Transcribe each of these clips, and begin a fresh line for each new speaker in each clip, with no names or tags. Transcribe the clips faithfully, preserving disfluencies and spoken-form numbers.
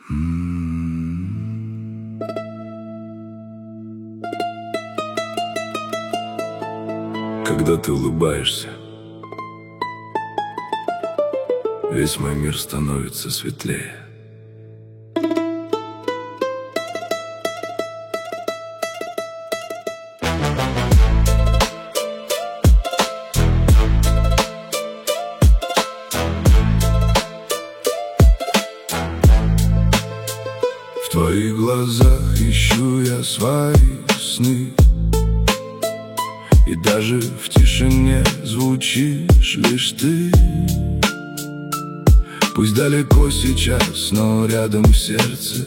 Когда ты улыбаешься, весь мой мир становится светлее. В твоих глазах ищу я свои сны, и даже в тишине звучишь лишь ты. Пусть далеко сейчас, но рядом в сердце,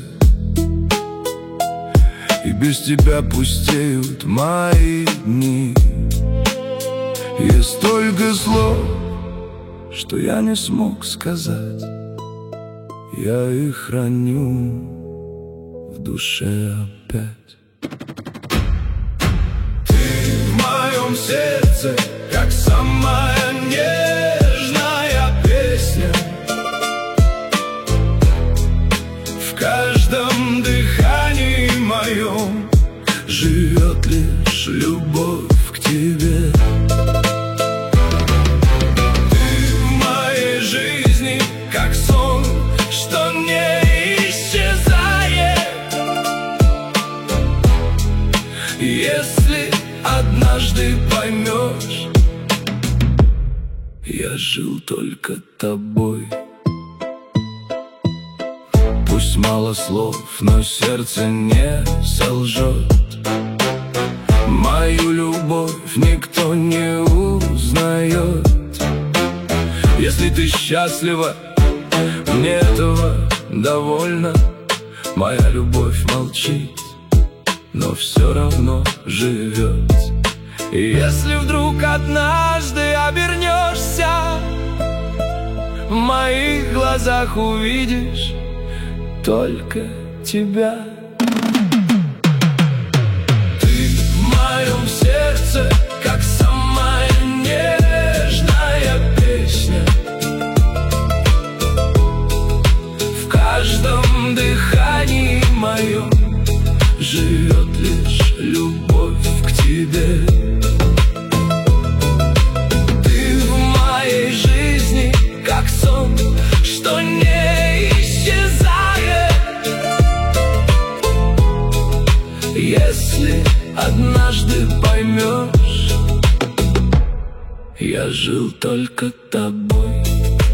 и без тебя пустеют мои дни. Есть столько слов, что я не смог сказать, я их храню в душе опять. В сердце, как самая нежная песня. В каждом дыхании моем живет лишь любовь к тебе. Ты в моей жизни, как сон, что не исчезает. Если однажды поймешь, я жил только тобой. Пусть мало слов, но сердце не солжет. Мою любовь никто не узнает. Если ты счастлива, мне этого довольно. Моя любовь молчит, но все равно живет. И если вдруг однажды обернешься, в моих глазах увидишь только тебя. Ты в моем сердце, как самая нежная песня. В каждом дыхании моем живет лишь любовь к тебе. Ты в моей жизни, как сон, что не исчезает. Если однажды поймешь, я жил только тобой.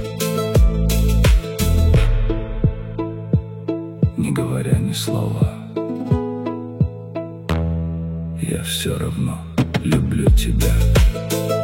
Не говоря ни слова, я все равно люблю тебя.